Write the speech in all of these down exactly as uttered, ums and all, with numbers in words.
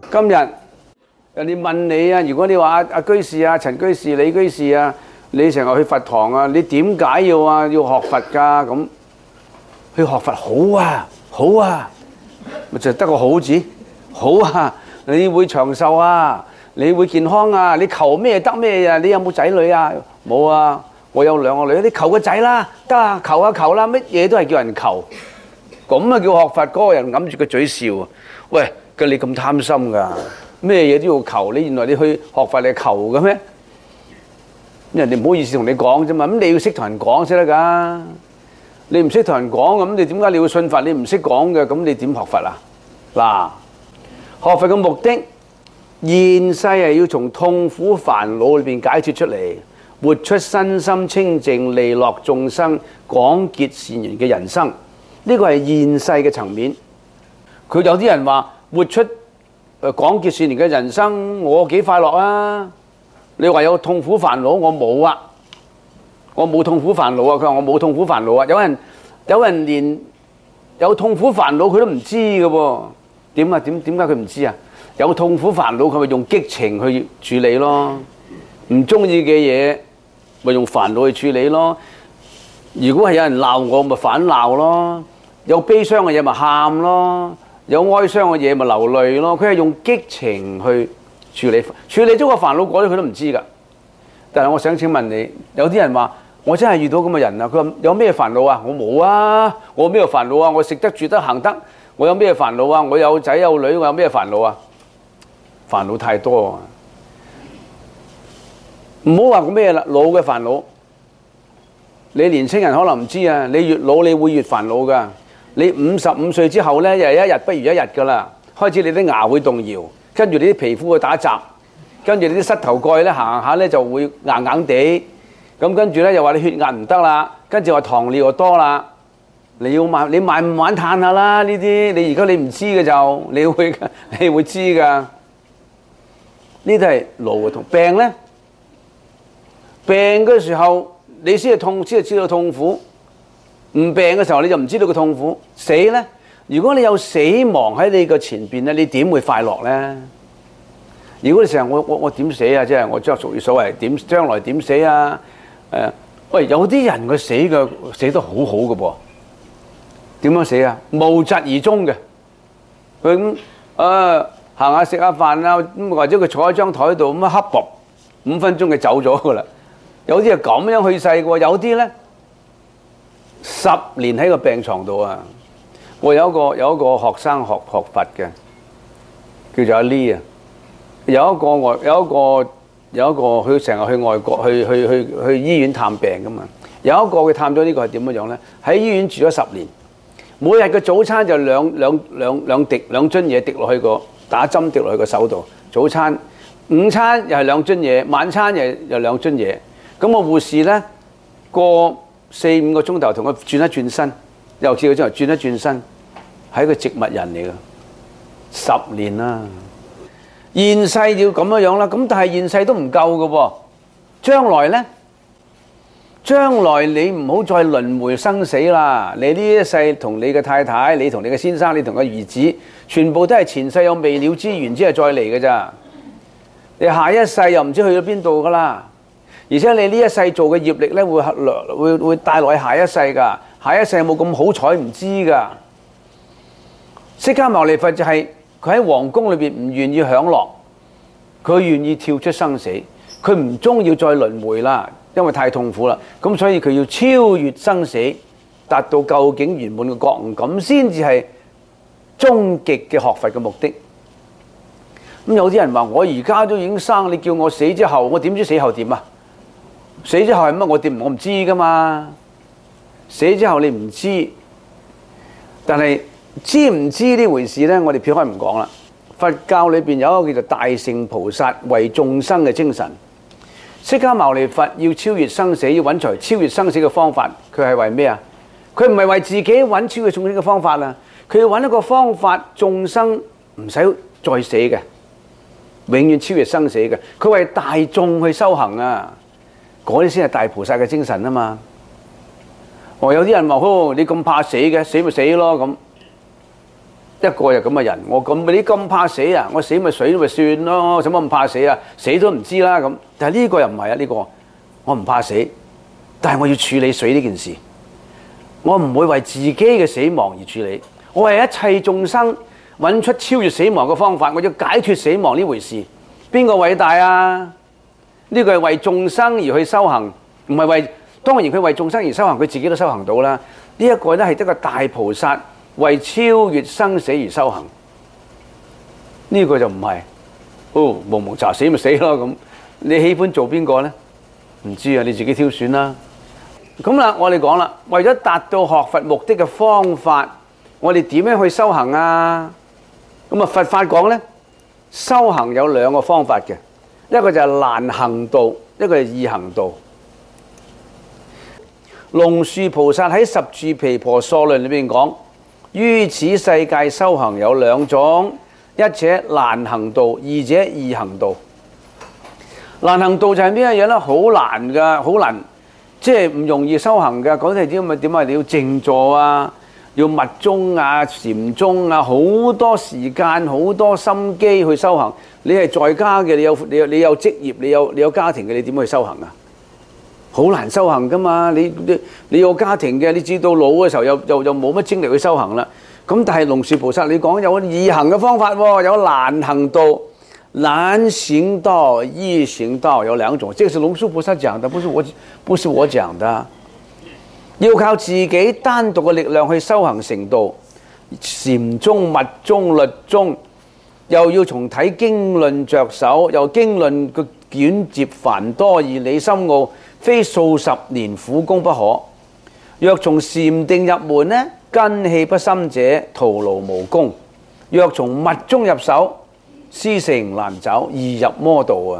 今日人哋問你啊，如果你話阿阿居士啊、陳居士、李居士啊，你成日去佛堂啊，你點解要啊要學佛㗎？咁去學佛好啊，好啊，咪就得個好字，好啊！你會長壽啊，你會健康啊，你求咩得咩啊？你有冇仔女啊？冇啊，我有兩個女，你求個仔啦，得啊，求啊求啦，乜嘢都係叫人求，咁啊叫學佛。嗰個人揞住個嘴笑啊，喂！嘅你咁貪心㗎，咩嘢都要求，你原來你去學佛你求嘅咩？人哋唔好意思同你講啫嘛，咁你要識同人講先得㗎。你唔識同人講，咁你點解你要信佛？你唔識講嘅，咁你點學佛啊？嗱，學佛嘅目的，現世係要從痛苦煩惱裏邊解脫出嚟，活出身心清淨、利樂眾生、廣結善緣嘅人生。呢個係現世嘅層面。佢有啲人話，活出誒廣結善緣嘅人生，我幾快樂啊！你話有痛苦煩惱，我冇啊，我冇痛苦煩惱啊！佢話我冇痛苦煩惱啊！有人有人連有痛苦煩惱佢都唔知嘅喎，點啊？點點解佢唔知啊？有痛苦煩惱佢咪用激情去處理咯，唔中意嘅嘢咪用煩惱去處理咯。如果係有人鬧我，咪反鬧咯；有悲傷嘅嘢咪喊咯。有哀傷嘅嘢咪流淚咯，佢係用激情去處理，處理咗個煩惱果咗佢都唔知㗎。但係我想請問你，有啲人話我真係遇到咁嘅人啊，佢話有咩煩惱啊？我冇啊，我咩煩惱啊？我食得住得行得，我有咩煩惱啊？我有仔有女，我有咩煩惱啊？煩惱太多啊！唔好話個咩啦，老嘅煩惱，你年青人可能唔知啊，你越老你會越煩惱㗎。你五十五歲之後呢，又一日不如一日㗎啦。開始你啲牙會動搖，跟住你啲皮膚會打雜，跟住你啲膝頭蓋呢行下呢就會硬硬地。咁跟住呢又話你血壓唔得啦，跟住話糖尿又多啦。你要慢，你慢慢嘆下啦。呢啲你而家你唔知嘅就，你會你會知㗎。呢啲係老嘅痛病呢，病嘅時候你先係痛，先係知道痛苦。唔病嘅時候你就唔知道個痛苦。死呢，如果你有死亡喺你個前邊咧，你點會快樂呢？如果你成日我我我點死啊？即係我將屬於所謂點將來點死啊？誒，喂，有啲人佢死嘅死得好好嘅噃，點樣死啊？無疾而終嘅，佢咁誒行下食下飯啊，咁或者佢坐喺張台度咁一恰薄五分鐘佢走咗㗎啦。有啲係咁樣去世嘅喎，有啲咧。十年喺個病床度啊！我有一個有一個學生學學佛嘅，叫做阿 Lee 啊。有一個外有一個有一個佢成日去外國去去去去醫院探病噶嘛。有一個佢探咗呢個係點樣樣咧？喺醫院住咗十年，每日嘅早餐就兩兩兩兩滴兩樽嘢滴落去個打針滴落去個手度。早餐、午餐又係兩樽嘢，晚餐又又兩樽嘢。咁個護士咧個。四五個鐘頭同佢轉一轉身，又似佢將來轉一轉身，係一個植物人嚟㗎，十年啦。現世要咁樣樣啦，咁但係現世都唔夠㗎喎。將來呢？將來你唔好再輪迴生死啦。你呢一世同你嘅太太，你同你嘅先生，你同個兒子，全部都係前世有未了之緣，之後再嚟㗎咋。你下一世又唔知去咗邊度㗎啦。而且你呢一世做嘅業力咧，會會會帶落去下一世㗎。下一世有冇咁好彩唔知㗎。釋迦牟尼佛就係佢喺皇宮裏邊唔願意享樂，佢願意跳出生死，佢唔中意再輪迴啦，因為太痛苦啦。咁所以佢要超越生死，達到究竟圓滿嘅覺悟，咁先至係終極嘅學佛嘅目的。咁有啲人話：我而家都已經生，你叫我死之後，我點知死後點啊？死之後係乜？我點我唔知㗎嘛。死之後你唔知，但係知唔知呢回事呢？我哋撇開唔講啦。佛教裏邊有一個叫做大乘菩薩為眾生嘅精神。釋迦牟尼佛要超越生死，要揾出超越生死嘅方法，佢係為咩啊？佢唔係為自己揾超越眾生嘅方法啊，佢要揾一個方法，眾生唔使再死嘅，永遠超越生死嘅。佢為大眾去修行啊！嗰啲先係大菩薩嘅精神啊嘛！哦，有啲人話：哦，你咁怕死嘅，死咪死咯咁。 一個就咁嘅人，我咁你咁怕死啊？我死咪水咪算咯，使乜咁怕死啊？死都唔知啦咁。但係呢個又唔係啊，呢個我唔怕死，但係我要處理水呢件事。我唔會為自己嘅死亡而處理，我為一切眾生揾出超越死亡嘅方法，我要解脫死亡呢回事。邊個偉大啊？呢個係為眾生而去修行，唔係為當然佢為眾生而修行，佢自己都修行到啦。呢一個咧係一個大菩薩為超越生死而修行，呢個就唔係哦，蒙蒙查死咪死咯咁。你喜歡做邊個呢？唔知啊，你自己挑選啦。咁啦，我哋講啦，為咗達到學佛目的嘅方法，我哋點樣去修行啊？咁啊，佛法講呢，修行有兩個方法嘅，一個就係難行道，一個係易行道。龍樹菩薩喺《十住毗婆娑論》裏邊講，於此世界修行有兩種，一者難行道，二者易行道。難行道就係咩嘢呢？好難噶，好難。即係唔容易修行嘅，嗰啲係點咪點啊？你要靜坐啊，要密宗啊、禪宗啊，好多時間、好多心機去修行。你係在家嘅，你有你有你有職業，你有你有家庭嘅，你點去修行啊？好難修行噶嘛！你你你有家庭嘅，你至到老嘅時候又又又冇乜精力去修行啦。咁但係龍樹菩薩你講有易行嘅方法喎，有難行道。難行道、易行道有兩種，這個是龍樹菩薩講的，不是我，不是我講的。要靠自己單獨嘅力量去修行成道，禪宗、密宗、律宗，又要從睇經論着手，又經論嘅卷接繁多，義理深奧，非數十年苦功不可。若從禪定入門呢，根器不深者，徒勞無功；若從密宗入手，師承難找，易入魔道啊！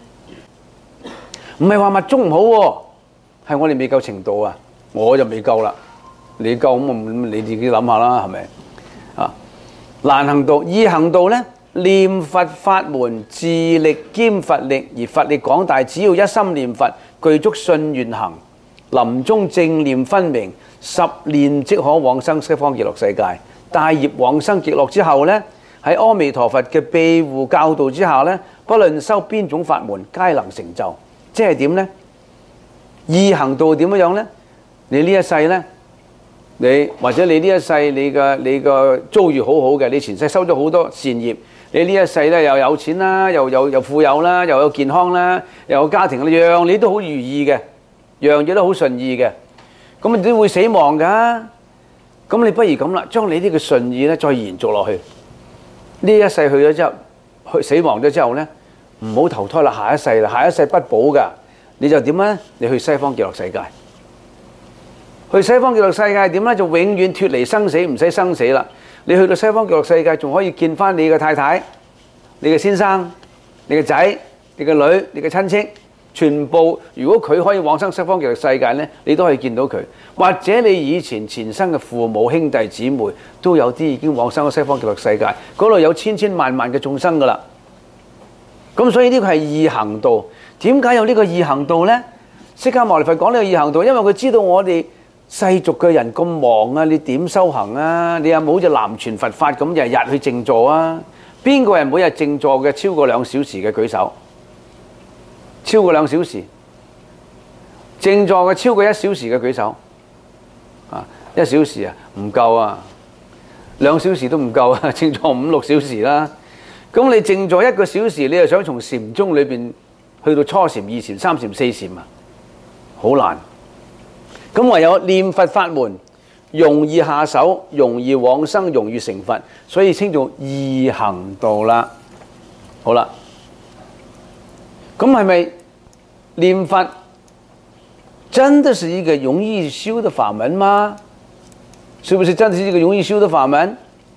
唔係話密宗唔好喎，係我哋未夠程度啊！我就未夠啦，你夠咁你自己諗下啦，係咪啊？難行道、易行道呢，念佛法門自力兼佛力，而佛力廣大，只要一心念佛，具足信願行，臨終正念分明，十念即可往生西方極樂世界。帶業往生極樂之後呢，喺阿彌陀佛嘅庇護教導之下呢，不論修邊種法門，皆能成就。即係點呢？易行道點樣呢？你呢一世呢，你或者你呢一世你嘅你嘅遭遇好好嘅，你前世收咗好多善業，你呢一世呢又有錢啦，又有又富有啦，又有健康啦，又有家庭，樣你都好如意嘅，樣嘢都好順意嘅，咁你都會死亡㗎。咁你不如咁啦，將你呢個順意呢再延續落去。呢一世去咗之後，去死亡咗之後呢，唔好投胎啦，下一世啦，下一世不保噶。你就點呢？你去西方極樂世界，去西方極樂世界點呢？就永遠脫離生死，唔使生死啦。你去到西方極樂世界，仲可以見翻你嘅太太、你嘅先生、你嘅仔、你嘅女、你嘅親戚，全部如果佢可以往生西方極樂世界呢，你都可以見到佢。或者你以前前生嘅父母兄弟姊妹都有啲已經往生咗西方極樂世界，嗰度有千千萬萬嘅眾生噶啦。咁所以呢個係易行道。點解有呢個易行道呢？釋迦牟尼佛講呢個易行道，因為佢知道我哋世俗嘅人咁忙啊，你點修行啊？你有冇好似南傳佛法咁日日去靜坐啊？邊個人每日靜坐嘅超過兩小時嘅舉手？超過兩小時，靜坐嘅超過一小時嘅舉手。啊，一小時啊，唔夠啊，兩小時都唔夠啊，靜坐五六小時啦。咁你靜坐一個小時，你又想從禪宗裏邊去到初禪、二禪、三禪、四禪啊，好難。咁唯有念佛法門，容易下手，容易往生，容易成佛，所以稱做易行道啦。好啦，咁係咪念佛真的是一個容易修的法門嗎？是不是真的是一個容易修的法門？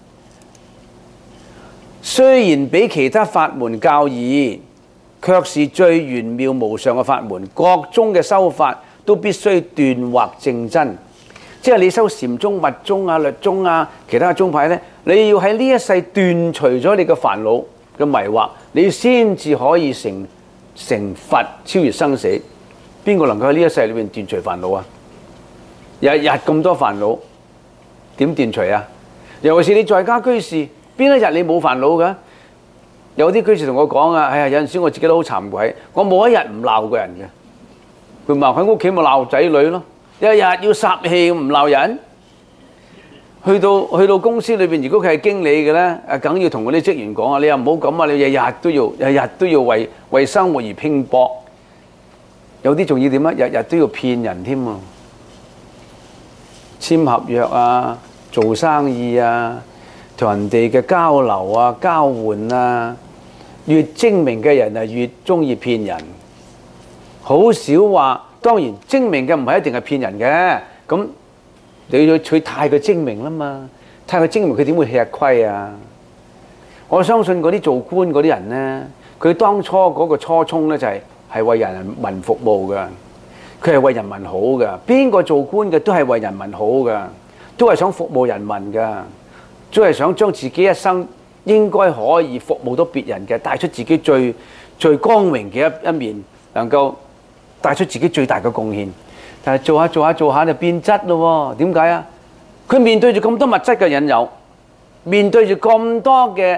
雖然比其他法門較易，卻是最玄妙無上嘅法門。各宗嘅修法都必須斷惑正真，即係你修禪宗、密宗啊、律宗啊，其他嘅宗派呢，你要喺呢一世斷除咗你嘅煩惱嘅迷惑，你先至可以成成佛，超越生死。邊個能夠喺呢一世裏面斷除煩惱啊？日日咁多煩惱，點斷除啊？ 尤其是你在家居士，邊一日你冇煩惱㗎？有啲居士同我講啊，哎呀，有陣時我自己都好慚愧，我冇一日唔鬧個人嘅。佢話喺屋企咪鬧仔女咯，一日要霎氣唔鬧人。去到去到公司裏邊，如果佢係經理嘅咧，誒梗要同嗰啲職員講啊，你又唔好咁啊，你日日都要日日都要為為生活而拼搏。有啲仲要點啊？日日都要騙人添啊！簽合約啊，做生意啊，同人哋嘅交流啊、交換啊，越精明嘅人啊，越中意騙人。好少話，當然精明嘅唔係一定係騙人嘅。咁你要佢太過精明啦嘛，太過精明佢點會吃虧啊？我相信嗰啲做官嗰啲人呢，佢當初嗰個初衷呢，就係係為人民服務㗎，佢係為人民好㗎。邊個做官嘅都係為人民好㗎，都係想服務人民㗎，都係想將自己一生應該可以服務到別人嘅，帶出自己最最光榮嘅一一面，能夠帶出自己最大嘅貢獻。但係做下做下做下就變質咯喎？點解啊？佢面對住咁多物質嘅引誘，面對住咁多嘅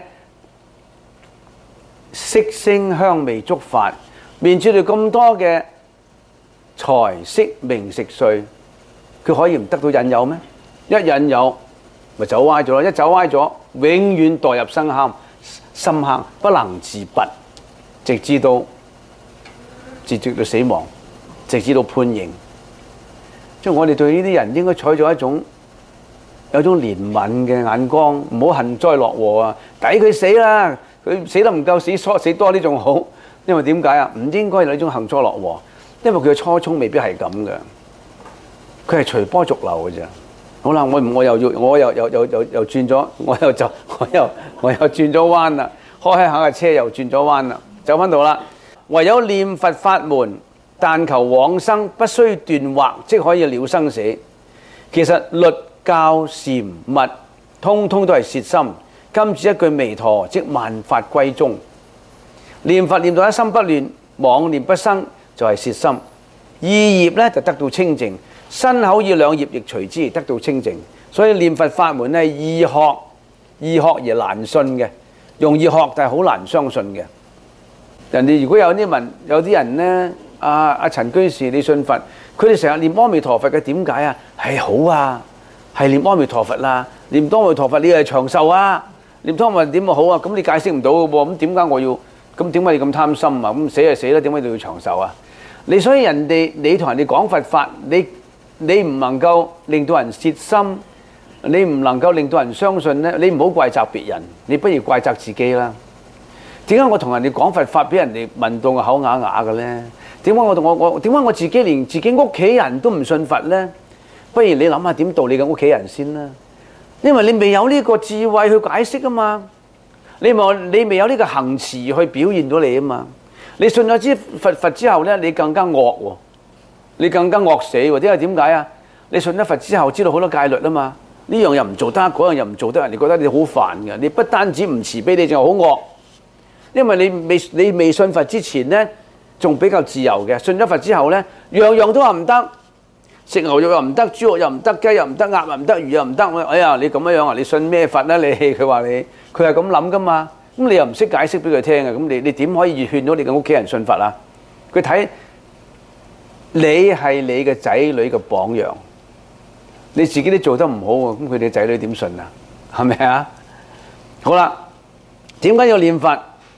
色聲香味觸法，面對住咁多嘅財色名食睡，佢可以唔得到引誘咩？一引誘咪走歪咗咯，一走歪咗，永遠墮入深坑，深坑不能自拔，直至到直至到死亡，直至到判刑。即係我哋對呢啲人應該採取一種有一種憐憫嘅眼光，唔好幸災樂禍啊！抵佢死啦，佢死得唔夠死多死多啲仲好。因為點解啊？唔應該有呢種幸災樂禍，因為佢嘅初衷未必係咁嘅，佢係隨波逐流嘅啫。好啦，我我又要我又又又又又轉咗，我又就我又我又轉咗彎啦，開開下嘅車又轉咗彎啦，走翻到啦。唯有念佛法門，但求往生，不須斷惑，即可以了生死。其實律教禪密，通通都係攝心。今次一句彌陀，即萬法歸宗。念佛念到一心不亂，妄念不生，就係攝心。意業咧就得到清淨，身口意兩業亦隨之得到清淨。所以念佛法門咧易學，易學而難信嘅，容易學但係好難相信嘅。人哋如果有啲問，有啲人咧。阿阿陳居士，你信佛，佢哋成日念阿彌陀佛嘅，點解啊？係好啊，係念阿彌陀佛啦，念阿彌陀佛你係長壽啊，念阿彌陀佛點會好啊？咁你解釋唔到嘅喎，咁點解我要？咁點解你咁貪心啊？咁死就死啦，點解你要長壽啊？你所以人哋你同人哋講佛法，你你唔能夠令到人攝心，你唔能夠令到人相信咧，你唔好怪責別人，你不如怪責自己啦。點解我同人哋講佛法，俾人哋問到個口啞啞嘅咧？點解我同我我點解我自己連自己屋企人都唔信佛呢？不如你諗下點度你嘅屋企人先啦，因為你未有呢個智慧去解釋啊嘛，你咪你未有呢個行持去表現到你啊嘛。你信咗之佛佛之後呢，你更加惡喎，你更加惡死喎。因為點解啊？你信咗佛之後，知道好多戒律啊嘛，呢樣又唔做得，嗰樣又唔做得，人哋覺得你好煩嘅。你不單止唔慈悲，你仲好惡，因為你未你未信佛之前呢，仲比較自由嘅，信咗佛之後呢，樣樣都話唔得，食牛肉又唔得，豬肉又唔得，雞又唔得，鴨又唔得，魚又唔得。哎呀，你咁樣啊？你信咩佛啊？你佢話你，佢係咁諗噶嘛？咁你又唔識解釋俾佢聽嘅，咁你你點可以勸到你嘅屋企人信佛啊？佢睇你係你嘅仔女嘅榜樣，你自己都做得唔好喎，咁佢哋仔女點信啊？係咪啊？好啦，點解要念佛？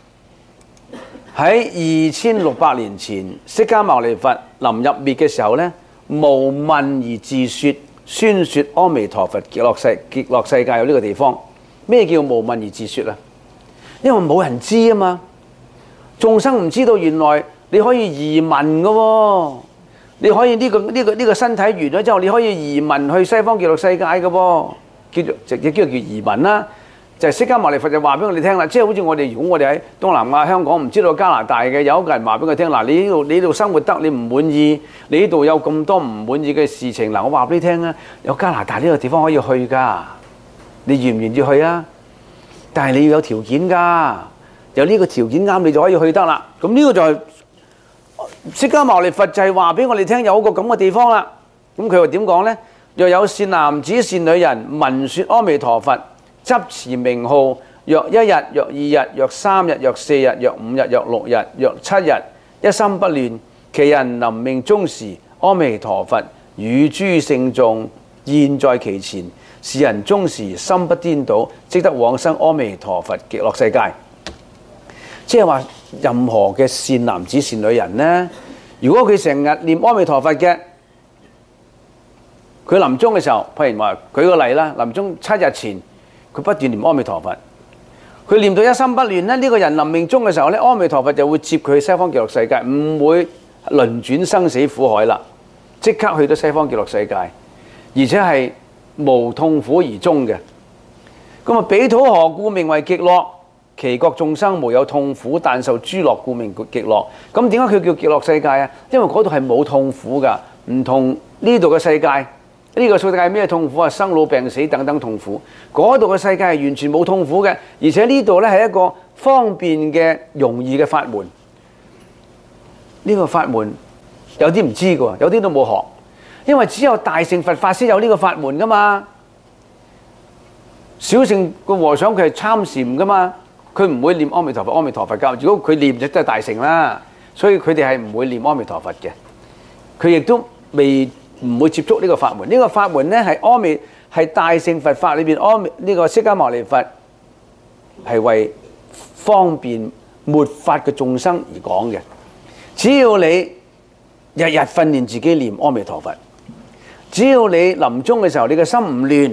喺二千六百年前，釋迦牟尼佛臨入滅嘅時候呢，無問而自説，宣説阿彌陀佛極樂世極樂世界有呢個地方。咩叫無問而自説啊？因為冇人知啊嘛，眾生唔知道原來你可以移民嘅喎，你可以呢個呢個呢個身體完咗之後，你可以移民去西方極樂世界嘅喎，叫做直接叫做叫移民啦。就係釋迦牟尼佛就話俾我哋聽啦，即係好似我哋如果我哋喺東南亞香港唔知道加拿大嘅，有一個人話俾佢聽嗱，你呢度你呢度生活得你唔滿意，你呢度有咁多唔滿意嘅事情嗱，我話俾你聽啊，有加拿大呢個地方可以去㗎，你願唔願意去啊？但係你要有條件㗎，有呢個條件啱你就可以去得啦。咁呢個就係釋迦牟尼佛就係話俾我哋聽有個咁嘅地方啦。咁佢話點講呢？若有善男子善女人聞説阿彌陀佛， 執持名號，若一日，若二日，若三日，若四日，若五日，若六日，若七日，一心不亂。其人臨命終時，阿彌陀佛與諸聖眾現在其前，是人終時心不顛倒，即得往生阿彌陀佛極樂世界。即係話，任何嘅善男子善女人呢，如果佢成日念阿彌陀佛嘅，佢臨終嘅時候，譬如話舉個例啦，臨終七日前，佢不斷念阿彌陀佛，佢念到一心不亂呢，呢、這個人臨命終嘅時候呢，阿彌陀佛就會接佢去西方極樂世界，唔會輪轉生死苦海啦，即刻去到西方極樂世界，而且係無痛苦而終嘅。咁啊，彼土何故名為極樂？其國眾生無有痛苦，但受諸樂，故名極樂。咁點解佢叫極樂世界啊？因為嗰度係冇痛苦噶，唔同呢度嘅世界。呢個世界係咩痛苦啊？生老病死等等痛苦。嗰度嘅世界係完全冇痛苦嘅，而且呢度呢係一個方便嘅、容易嘅法門。呢個法門有啲唔知嘅喎，有啲都冇學，因為只有大乘佛法先有呢個法門噶嘛。小乘個和尚佢係參禪噶嘛，佢唔會念阿彌陀佛、阿彌陀佛教。如果佢念就都係大乘啦，所以佢哋係唔會念阿彌陀佛嘅。佢亦都未唔會接觸呢個法門。呢個法門呢係阿彌係大乘佛法裏邊，阿彌呢個釋迦牟尼佛係為方便末法嘅眾生而講嘅。只要你日日訓練自己念阿彌陀佛，只要你臨終嘅時候你嘅心唔亂，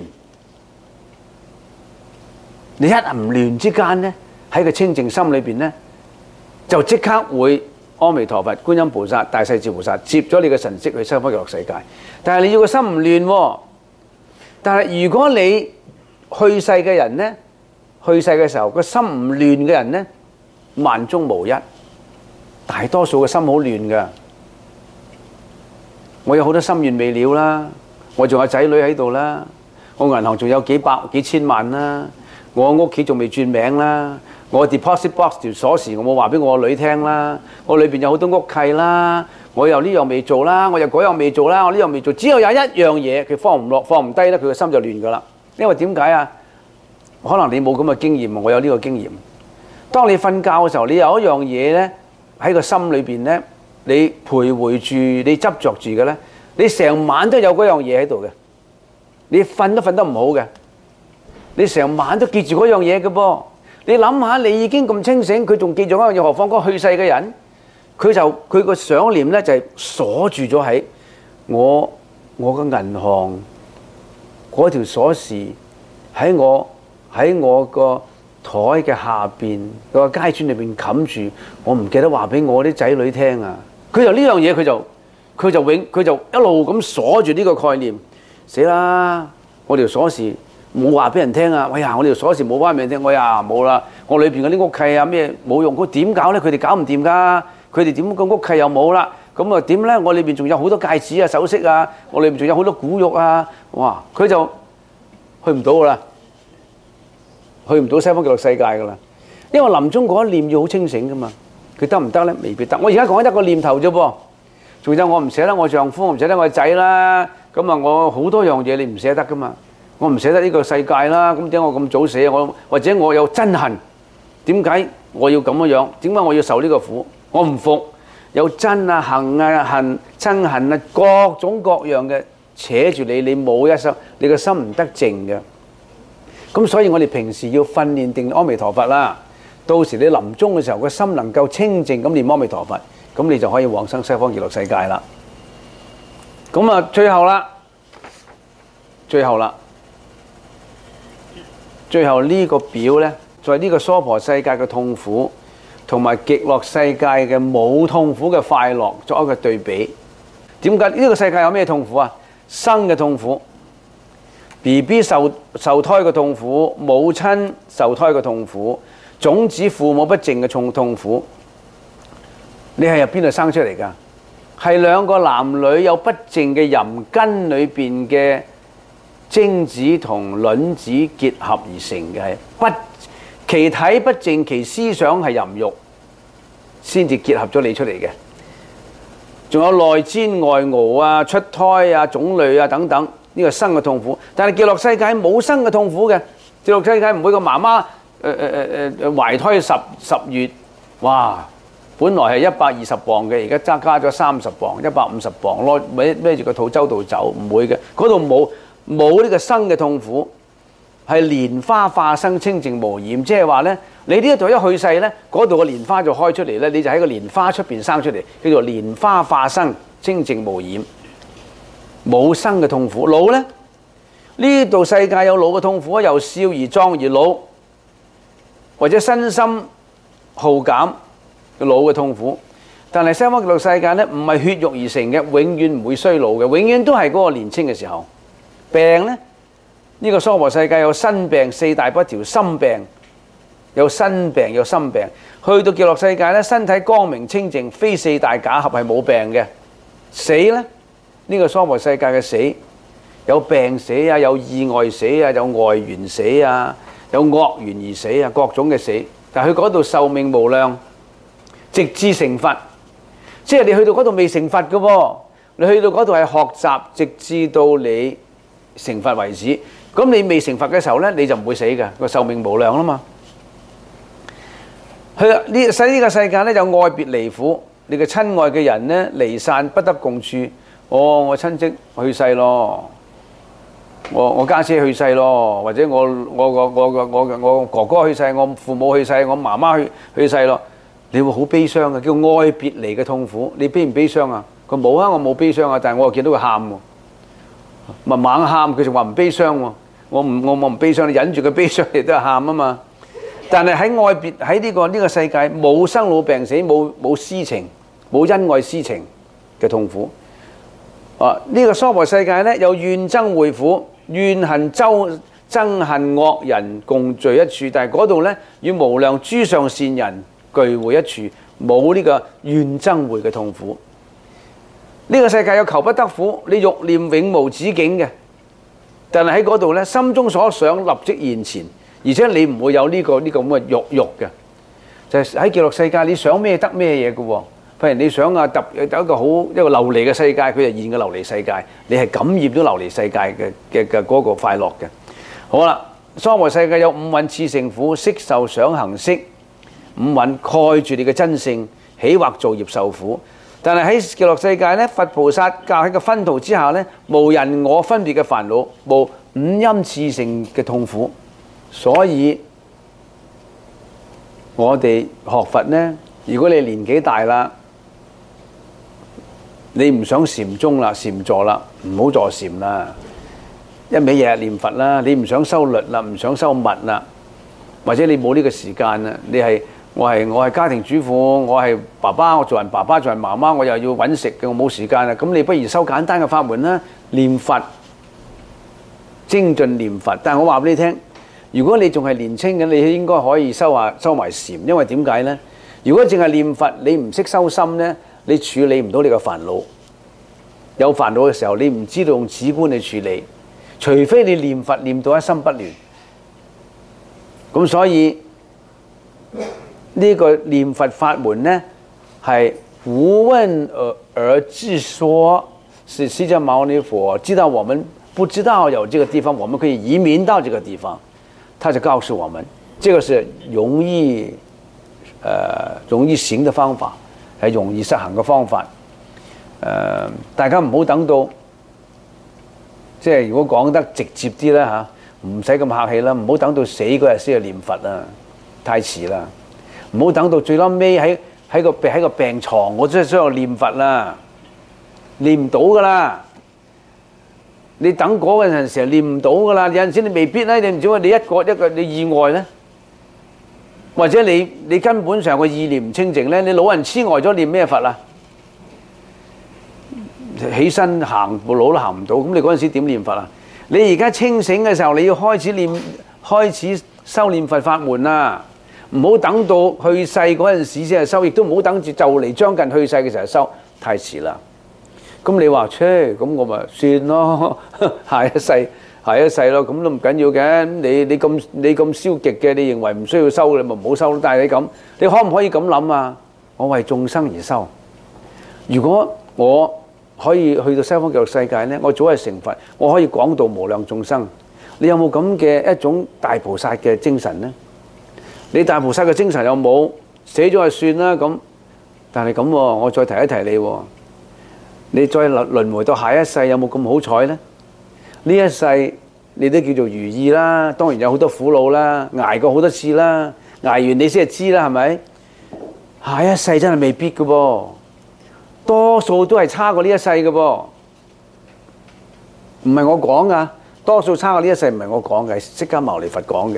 你一唔亂之間呢，喺個清淨心裏邊呢，就即刻會阿彌陀佛、觀音菩薩、大勢至菩薩接咗你嘅神識去西方極樂世界。但係你要個心唔亂喎。但係如果你去世嘅人呢，去世嘅時候個心唔亂嘅人呢，萬中無一。大多數嘅心好亂㗎。我有好多心願未了啦，我仲有仔女喺度啦，我銀行仲有幾百幾千萬啦，我屋企仲未轉名啦，我 deposit box 條鎖匙我冇話俾我個女聽啦，我裏邊有好多屋契啦，我又呢樣未做啦，我又嗰樣未做啦，我呢樣未做，只要有一樣嘢佢放唔落放唔低咧，佢個心就亂㗎啦。因為點解啊？可能你冇咁嘅經驗，我有呢個經驗。當你瞓覺嘅時候，你有一樣嘢咧喺個心裏邊咧，你徘徊住，你執着住嘅咧，你成晚都有嗰樣嘢喺度嘅，你瞓都瞓得唔好嘅，你成晚都記住嗰樣嘢嘅噃。你諗下，你已經咁清醒，佢仲記住嗰樣嘢，何況嗰個去世嘅人，佢就佢個想念咧就係鎖住咗喺我我個銀行嗰條鎖匙喺我喺我個台嘅下邊個階磚裏邊冚住，我唔記得話俾我啲仔女聽啊！佢就呢樣嘢，佢就佢就永佢就一路咁鎖住呢個概念，死啦！我條鎖匙冇話俾人聽啊！哎呀，我條鎖匙冇話俾人聽，我呀冇啦！我裏邊嗰啲屋契啊咩冇用，佢點搞咧？佢哋搞唔掂㗎！佢哋點個屋契又冇啦？咁啊點咧？我裏邊仲有好多戒指啊、首飾啊，我裏邊仲有好多古玉啊！哇！佢就去唔到㗎啦，去唔到西方極樂世界㗎啦，因為臨終嗰一念要好清醒㗎嘛。佢得唔得咧？未必得。我而家講得個念頭啫噃，仲有我唔捨得我丈夫，我唔捨得我仔啦。咁啊，我好多樣嘢你唔捨得㗎嘛。我唔捨得呢個世界啦。咁點解我咁早死啊？我或者我有憎恨，點解我要咁樣樣？點解我要受呢個苦？我唔服，有憎啊、恨啊、恨、憎恨啊，各種各樣嘅扯住你，你冇一生，你個心唔得靜嘅。咁所以我哋平時要訓練定阿彌陀佛啦。到時你臨終嘅時候，個心能夠清淨咁念阿彌陀佛，咁你就可以往生西方極樂世界啦。咁啊，最後啦，最後啦，最後呢個表呢，在呢個娑婆世界嘅痛苦，同埋極樂世界嘅冇痛苦嘅快樂作一個對比。點解呢個世界有咩痛苦啊？生嘅痛苦， B B 受受胎嘅痛苦，母親受胎嘅痛苦，種子父母不淨嘅痛痛苦。你係由邊度生出嚟㗎？係兩個男女有不淨嘅淫根裏邊嘅精子同卵子結合而成嘅，不其體不淨，其思想係淫欲，先至結合咗你出嚟嘅。仲有內煎外熬啊、出胎啊、種類啊等等，呢個生嘅痛苦。但係極樂世界冇生嘅痛苦嘅， 極樂世界唔會個媽媽誒誒誒誒懷胎十十月，哇！本來係一百二十磅嘅，而家加加咗三十磅，一百五十磅，攞孭孭住個肚周度走，唔會嘅。嗰度冇冇呢個生嘅痛苦，係蓮花化生清淨無染，即係話咧，你呢一度一去世咧，嗰度個蓮花就開出嚟咧，你就喺個蓮花出邊生出嚟，叫做蓮花化生清淨無染，冇生嘅痛苦。老咧，呢度世界有老嘅痛苦，由少而壯而老，或者身心耗減。老嘅痛苦，但係西方極樂世界咧，唔係血肉而成嘅，永遠唔會衰老嘅，永遠都係嗰個年青嘅時候。病咧，呢個娑婆世界有身病、四大不調、心病，有身病有心病。去到極樂世界咧，身體光明清淨，非四大假合，係冇病嘅。死咧，呢個娑婆世界嘅死，有病死啊，有意外死啊，有外緣死啊，有惡緣而死啊，各種嘅死。但係佢嗰度壽命無量。直至成佛，即係你去到嗰度未成佛嘅喎，你去到嗰度係學習，直至到你成佛為止。咁你未成佛嘅時候咧，你就唔會死嘅，個壽命無量啦嘛。去呢使呢個世界咧有愛別離苦，你嘅親愛嘅人咧離散不得共處。哦，我親戚去世咯，我我家姐去世咯，或者我我我我我我哥哥去世，我父母去世，我媽媽去去世咯。你會好悲傷嘅，叫愛別離嘅痛苦。你悲唔悲傷啊？佢冇啊，我冇悲傷啊，但係我又見到佢喊喎，咪猛喊，佢仲話唔悲傷喎。我唔我我唔悲傷，你忍住佢悲傷，亦都係喊啊嘛。但係喺愛別喺呢個呢個世界冇生老病死，冇冇私情，冇恩愛私情嘅痛苦。啊，呢個娑婆世界咧有怨憎會苦，怨恨周憎恨惡人共聚一處，但係嗰度咧與無量諸上善人聚會一處，冇呢個怨憎會嘅痛苦。呢個世界有求不得苦，你欲念永無止境嘅，但係喺嗰度咧，心中所想立即現前，而且你唔會有呢個呢個咁嘅欲欲嘅。就係喺極樂世界，你想咩得咩嘢嘅喎。譬如你想啊，特有一個好一個琉璃嘅世界，佢就現個琉璃世界，你係感染到琉璃世界嘅嘅嘅嗰個快樂嘅。好啦，娑婆世界有五蘊熾盛苦，色受想行識。五蘊蓋住你嘅真性，起惑造業受苦。但係喺極樂世界咧，佛菩薩教喺個熏陶之下咧，無人我分別嘅煩惱，無五陰熾盛嘅痛苦。所以我哋學佛咧，如果你年紀大啦，你唔想禪宗啦、禪坐啦，唔好坐禪啦，一味日日念佛啦。你唔想修律啦，唔想修密啦，或者你冇呢個時間啦，你係。我係我係家庭主婦，我係爸爸，我做人爸爸做人媽媽，我又要揾食嘅，我冇時間啦。咁你不如修簡單嘅法門啦，念佛，精進念佛。但係我話俾你聽，如果你仲係年青嘅，你應該可以修下修埋禪，因為點解呢？如果淨係念佛，你唔識修心呢，你處理唔到你嘅煩惱。有煩惱嘅時候，你唔知道用止觀去處理，除非你念佛念到一心不亂。咁所以呢個念佛法門呢，係無問而而自說，是釋迦牟尼佛知道我們不知道有這個地方，我們可以移民到這個地方，他就告訴我們，這個是容易，呃，容易行的方法，係容易實行嘅方法。誒、呃，大家唔好等到，即係如果講得直接啲啦嚇，唔使咁客氣啦，唔好等到死嗰日先去念佛啊，太遲啦。唔好等到最撚尾喺喺個喺個病床，我真係想念佛啦，念唔到噶啦。你等嗰陣時念唔到噶啦，有陣時你未必咧，你唔知話你一個一個你意外咧，或者你你根本上個意念唔清淨咧，你老人痴呆咗念咩佛啊？起身行步路都行唔到，咁你嗰陣時點念佛啊？你而家清醒嘅時候，你要開始念，開始修念佛法門啦。唔好等到去世嗰陣時先係收，亦都唔好等住就嚟將近去世嘅時候收，太遲啦。咁你話，切，咁我咪算咯，下一世，下一世咯，咁都唔緊要嘅。你你咁你咁消極嘅，你認為唔需要收，你咪唔好收咯。但係你咁，你可唔可以咁諗啊？我為眾生而修。如果我可以去到西方極樂世界呢，我早係成佛，我可以廣度無量眾生。 你有冇咁嘅一種大菩薩嘅精神呢？你大菩薩嘅精神有冇？死咗就算啦咁。但係咁喎，我再提一提你喎，你再輪輪迴到下一世有冇咁好彩呢？呢一世你都叫做如意啦，當然有好多苦惱啦，捱過好多次啦，捱完你先係知啦，係咪？下一世真係未必嘅噃，多數都係差過呢一世嘅噃，唔係我講噶，多數差過呢一世唔係我講嘅，係釋迦牟尼佛講嘅。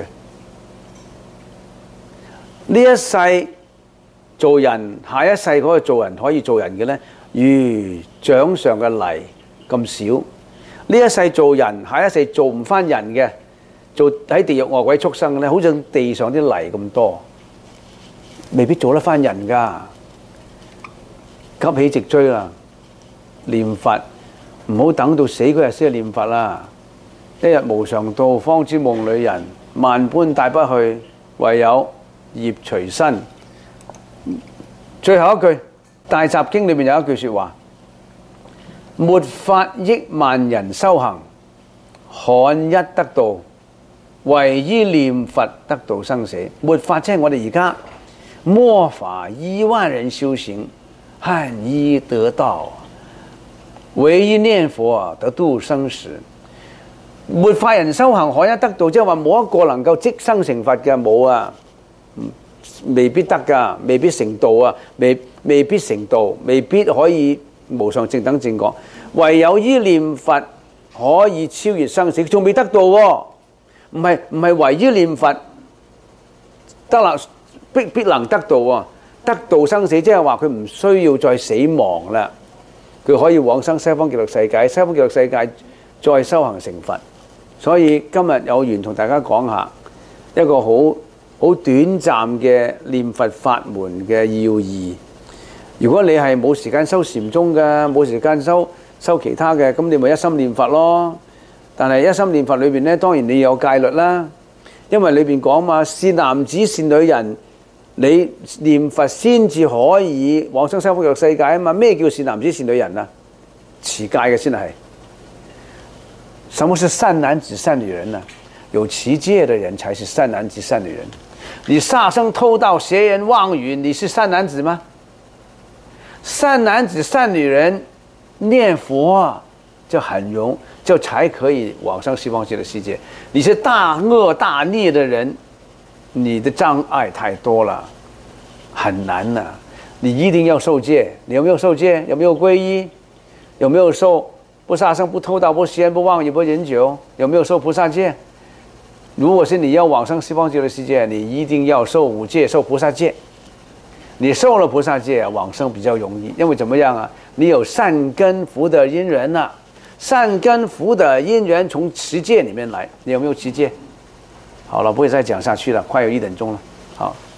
呢一世做人，下一世嗰個做人可以做人嘅呢，如掌上嘅泥咁少。呢一世做人，下一世做唔翻人嘅，做喺地獄惡鬼畜生嘅呢，好似地上啲泥咁多，未必做得翻人噶。急起直追啦，念佛唔好等到死嗰日先去念佛啦。一日無常到，方知夢裏人，萬般帶不去，唯有業隨身。最後一句，《大集經》裏面有一句說話：末法億萬人修行，罕一得道，唯依念佛得道生死。末法即係我哋而家末法億萬人修行，罕一得道，唯依念佛得度生死。末法人修行罕一得道，即係話冇一個能夠即生成佛嘅，冇啊，未必得噶，未必成道啊，未未必成道，未必可以無上正等正覺。唯有依念佛可以超越生死，仲未得到喎，唔係唔係唯依念佛得啦，必必能得到喎，得道生死即係話佢唔需要再死亡啦，佢可以往生西方極樂世界，西方極樂世界再修行成佛。所以今日有緣同大家講下一個好好短暫嘅念佛法門嘅要義。如果你係冇時間修禪宗嘅，冇時間修修其他嘅，咁你咪一心念佛咯。但係一心念佛裏邊咧，當然你有戒律啦，因為裏邊講嘛，善男子善女人，你念佛先至可以往生西方極樂世界啊嘛。咩叫善男子善女人啊？持戒嘅先係。什麼是善男子善女人呢？有持戒的人才是善男子善女人。你殺生偷盜邪言妄語，你是善男子嗎？善男子善女人念佛就很容，就才可以往生西方極樂世界。你是大惡大逆的人，你的障礙太多了，很難了。你一定要受戒。你有沒有受戒？有沒有皈依？有沒有受不殺生、不偷盜、不邪言、不妄語、不飲酒？有沒有受菩薩戒？如果是你要往生西方極樂世界，你一定要受五戒、受菩薩戒。你受了菩薩戒，往生比較容易，因為怎麼樣啊？你有善根福德因緣啊，善根福德因緣從持戒裡面來。你有沒有持戒？好了，不會再講下去了，快有一點鐘了。好。